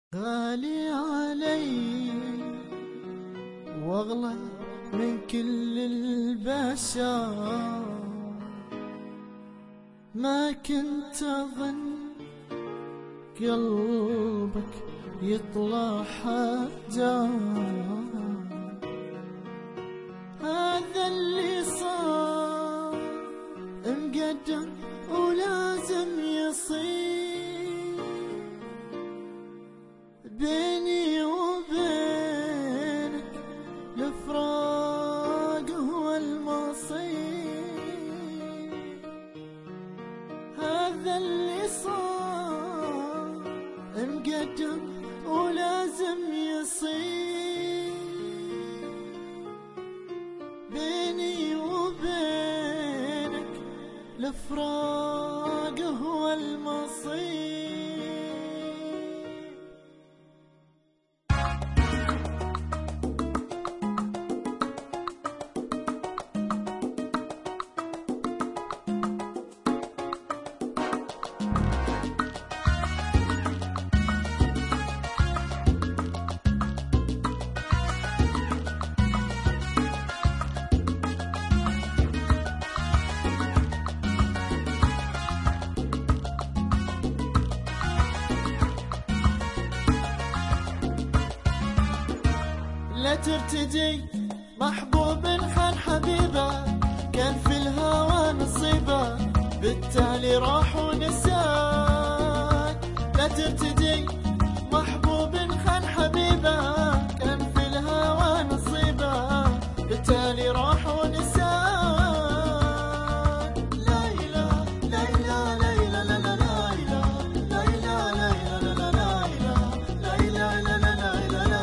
غالي علي واغلى من كل البشر، ما كنت اظن قلبك يطلع حجر. هذا اللي صار مقدر ولازم يصير، بيني وبينك الفراق هو المصير. هذا اللي صار مقدر ولازم يصير، بيني وبينك الفراق هو المصير. لا ترتجي محبوب خان حبيبه، كان في الهوى نصيبه بالتالي راح ونساك. لا ترتجي محبوب خان حبيبه، كان في الهوى نصيبه بالتالي راح ونساك. لا إله لا إله لا إله لا لا لا إله لا إله لا إله لا لا لا إله لا إله لا لا لا إله لا.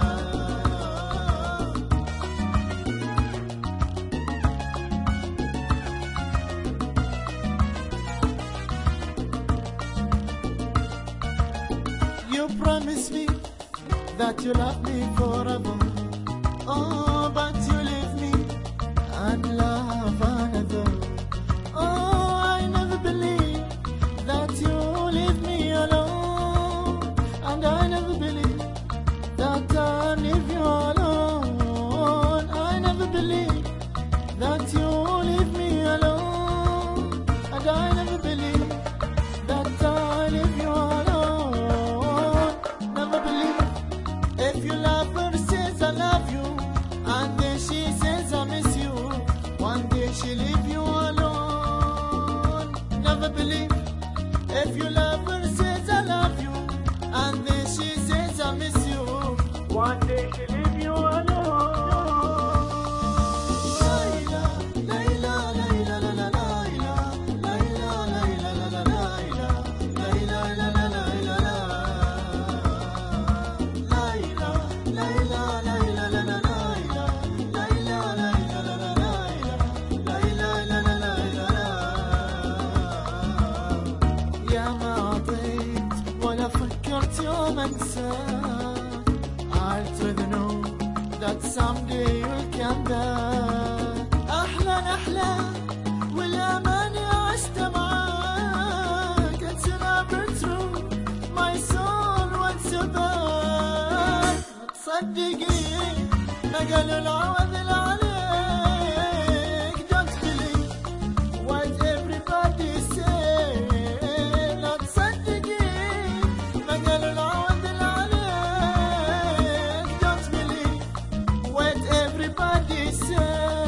You promised me that you love me forever, oh, but you leave me and love another. Oh, I never believed that you leave me alone, and I never believed that I leave you alone. I never believed that you leave me alone, and I never believed that I leave you alone. If your lover says I love you, and then she says I miss you, one day she leave you alone. Never believe. If your lover says I love you, and then she says I miss you, one day she leave you alone. فكرت يوم انساك، I'll try to know that someday you'll come back. احلى نحلى والاماني عشت معاك، it's never true my soul wants you back. تصدقين ما قالوا العوض اللي عليك، don't believe what everybody say. لا تصدقين ما قالوا العوض اللي عليك، don't believe what everybody say.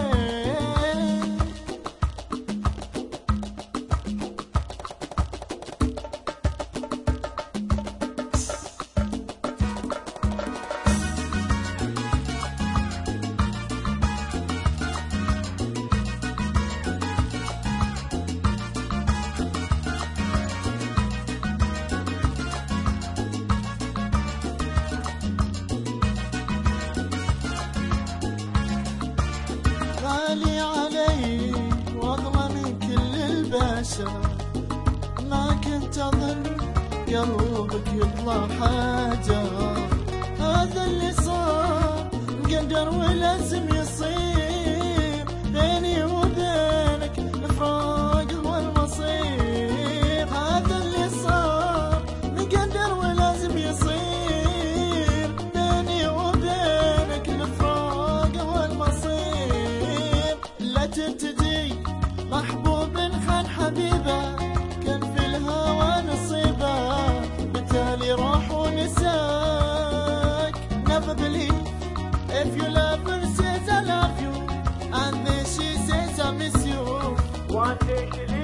غالي علي واغلى من كل البشر، ما كنت اظن قلبك يطلع حجر. هذا اللي صار مقدر ولازم يصير، بيني وبينك الفراق هو المصير. هذا اللي صار مقدر ولازم يصير، محبوب خان حبيبه كان في الهوى نصيبه بالتالي راح ونساك. Never believe if you love her says I love you and then she says I miss you. One day she